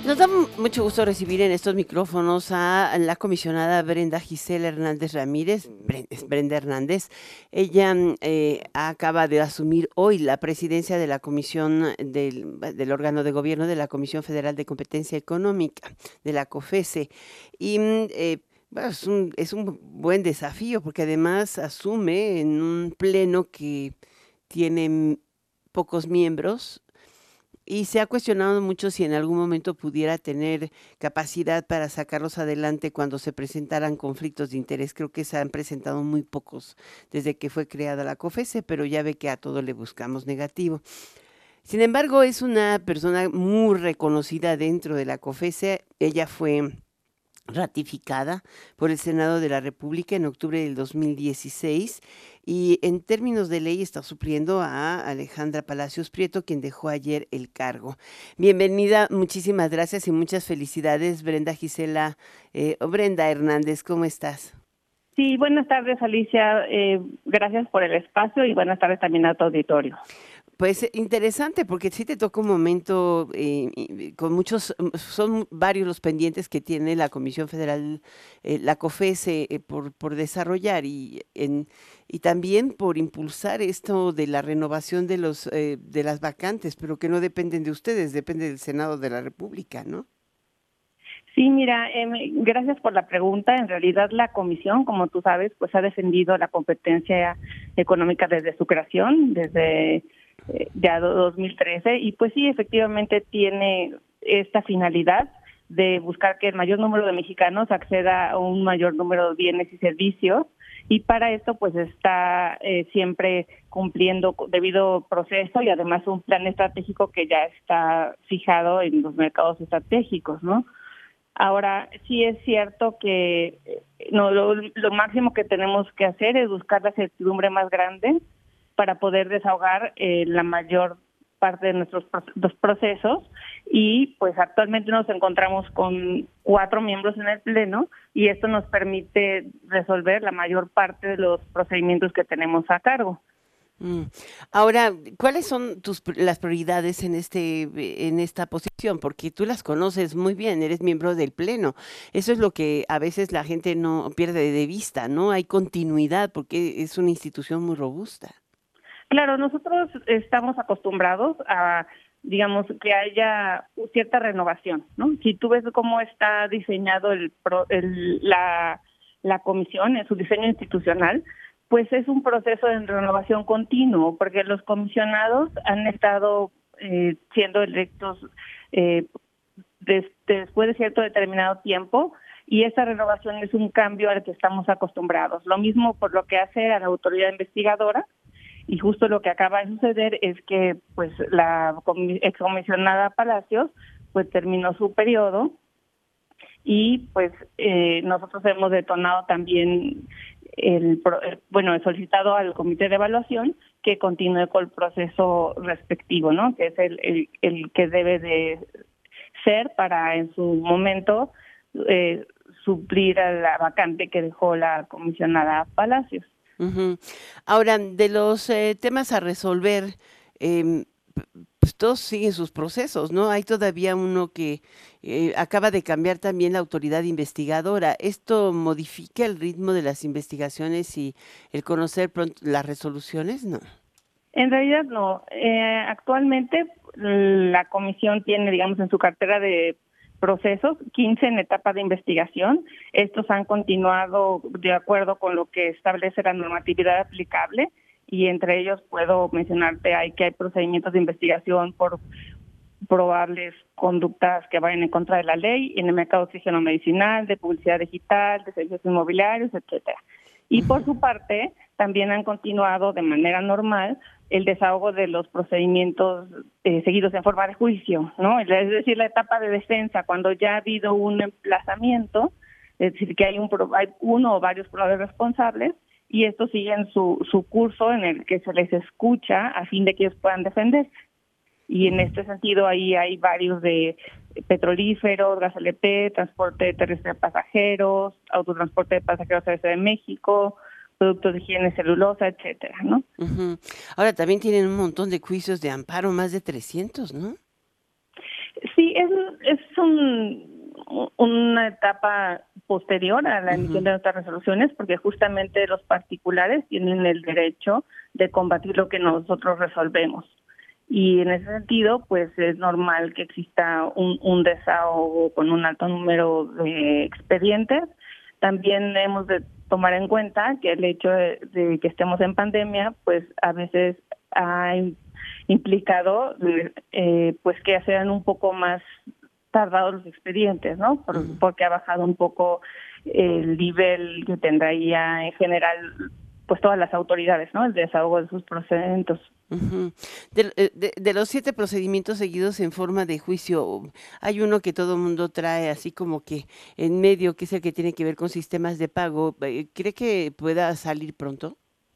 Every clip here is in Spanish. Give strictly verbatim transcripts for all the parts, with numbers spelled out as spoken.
Nos da mu- mucho gusto recibir en estos micrófonos a la comisionada Brenda Gisela Hernández Ramírez, Bren- es Brenda Hernández. Ella mm, eh, acaba de asumir hoy la presidencia de la comisión del, del órgano de gobierno de la Comisión Federal de Competencia Económica, de la COFESE. Y mm, eh, bueno, es un, es un buen desafío porque además asume en un pleno que tiene mm, pocos miembros y se ha cuestionado mucho si en algún momento pudiera tener capacidad para sacarlos adelante cuando se presentaran conflictos de interés. Creo que se han presentado muy pocos desde que fue creada la COFESE, pero ya ve que a todo le buscamos negativo. Sin embargo, es una persona muy reconocida dentro de la COFESE. Ella fue ratificada por el Senado de la República en octubre del dos mil dieciséis y en términos de ley está supliendo a Alejandra Palacios Prieto, quien dejó ayer el cargo. Bienvenida, muchísimas gracias y muchas felicidades, Brenda Gisela, eh, o Brenda Hernández, ¿cómo estás? Sí, buenas tardes, Alicia. Eh, gracias por el espacio y buenas tardes también a tu auditorio. Pues eh, interesante, porque sí te toca un momento eh, y- con muchos, mm, son varios los pendientes que tiene la Comisión Federal, eh, la COFESE, eh, por, por desarrollar y, en, y también por impulsar esto de la renovación de los eh, de las vacantes, pero que no dependen de ustedes, depende del Senado de la República, ¿no? Sí, mira, eh, me- gracias por la pregunta. En realidad, la comisión, como tú sabes, pues ha defendido la competencia económica desde su creación, desde eh, ya do- dos mil trece, y pues sí, efectivamente tiene esta finalidad de buscar que el mayor número de mexicanos acceda a un mayor número de bienes y servicios, y para esto pues está eh, siempre cumpliendo con debido proceso y además un plan estratégico que ya está fijado en los mercados estratégicos, ¿no? Ahora, sí es cierto que eh, no lo, lo máximo que tenemos que hacer es buscar la certidumbre más grande para poder desahogar eh, la mayor parte de nuestros pro- los procesos, y pues actualmente nos encontramos con cuatro miembros en el pleno y esto nos permite resolver la mayor parte de los procedimientos que tenemos a cargo. Mm. Ahora, ¿cuáles son tus pri- las prioridades en este eh, en esta posición? Porque tú las conoces muy bien, eres miembro del Pleno. Eso es lo que a veces la gente no pierde de vista, ¿no? Hay continuidad porque es una institución muy robusta. Claro, nosotros estamos acostumbrados a, digamos, que haya cierta renovación, ¿no? Si tú ves cómo está diseñado el, pro- el- la, la comisión en su diseño institucional, pues es un proceso de renovación continuo, porque los comisionados han estado eh, siendo electos eh, des- después de cierto determinado tiempo, y esa renovación es un cambio al que estamos acostumbrados. Lo mismo por lo que hace a la autoridad investigadora, y justo lo que acaba de suceder es que pues la comi- excomisionada Palacios pues terminó su periodo, y pues eh, nosotros hemos detonado también el, pro- el- bueno, he solicitado al comité de evaluación que continúe con el proceso respectivo, ¿no? Que es el, el, el que debe de ser para en su momento eh, suplir a la vacante que dejó la comisionada Palacios. Ujú. Ahora, de los eh, temas a resolver, em, p- pues todos siguen sus procesos, ¿no? Hay todavía uno que eh, acaba de cambiar también la autoridad investigadora. ¿Esto modifica el ritmo de las investigaciones y el conocer pronto las resoluciones? No. En realidad no. Eh, actualmente la comisión tiene, digamos, en su cartera de procesos quince en etapa de investigación. Estos han continuado de acuerdo con lo que establece la normatividad aplicable, y entre ellos puedo mencionarte hay que hay procedimientos de investigación por probables conductas que vayan en contra de la ley en el mercado de oxígeno medicinal, de publicidad digital, de servicios inmobiliarios, etcétera. Y por Ujú. su parte, también han continuado de manera normal el desahogo de los procedimientos eh, seguidos en forma de juicio, ¿no? Es decir, la etapa de defensa, cuando ya ha habido un emplazamiento, es decir, que hay, un, pro- hay uno o varios probables responsables, y estos siguen su, su curso en el que se les escucha a fin de que ellos puedan defenderse. Y en Ujú. este sentido ahí hay varios de petrolíferos, gas L P, transporte terrestre de pasajeros, autotransporte de pasajeros a la Ciudad de México, productos de higiene, celulosa, etcétera, ¿no? Ujú. Ahora también tienen un montón de juicios de amparo, más de trescientos, ¿no? Sí, es, es un, una etapa posterior a la emisión de nuestras resoluciones, porque justamente los particulares tienen el derecho de combatir lo que nosotros resolvemos. Y en ese sentido, pues es normal que exista un, un desahogo con un alto número de expedientes. También hemos de tomar en cuenta que el hecho de, de que estemos en pandemia, pues a veces ha implicado eh, pues que sean un poco más tardados los expedientes, ¿no? Por, porque ha bajado un poco el nivel que tendría en general pues todas las autoridades, ¿no? El desahogo de sus procedimientos. Uh-huh. De, de, de los siete procedimientos seguidos en forma de juicio, hay uno que todo el mundo trae así como que en medio, que es el que tiene que ver con sistemas de pago. ¿Cree que pueda salir pronto?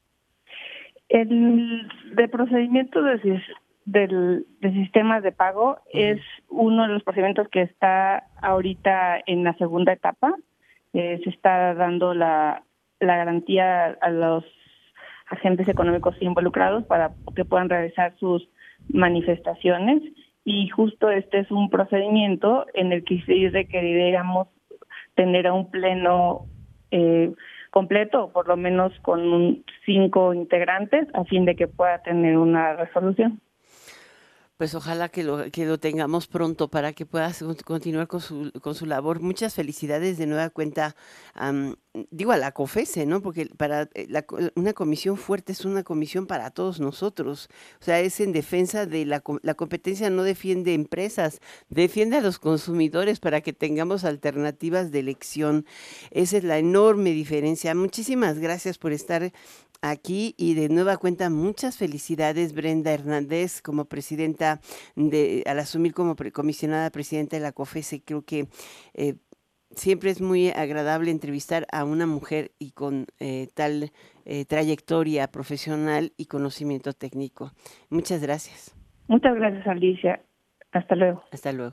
El de procedimiento de, del, de sistemas de pago uh-huh. es uno de los procedimientos que está ahorita en la segunda etapa. Eh, se está dando la, la garantía a los agentes económicos involucrados para que puedan realizar sus manifestaciones, y justo este es un procedimiento en el que sí requeriríamos tener a un pleno eh, completo, o por lo menos con un, cinco integrantes, a fin de que pueda tener una resolución. Pues ojalá que lo, que lo tengamos pronto para que pueda continuar con su, con su labor. Muchas felicidades de nueva cuenta, um, digo a la COFESE, ¿no? Porque para la, una comisión fuerte es una comisión para todos nosotros. O sea, es en defensa de la, la competencia, no defiende empresas, defiende a los consumidores para que tengamos alternativas de elección. Esa es la enorme diferencia. Muchísimas gracias por estar aquí y de nueva cuenta muchas felicidades, Brenda Hernández, como presidenta de, al asumir como pre, comisionada presidenta de la COFESE. Creo que eh, siempre es muy agradable entrevistar a una mujer y con eh, tal eh, trayectoria profesional y conocimiento técnico. Muchas gracias. Muchas gracias, Alicia. Hasta luego. Hasta luego.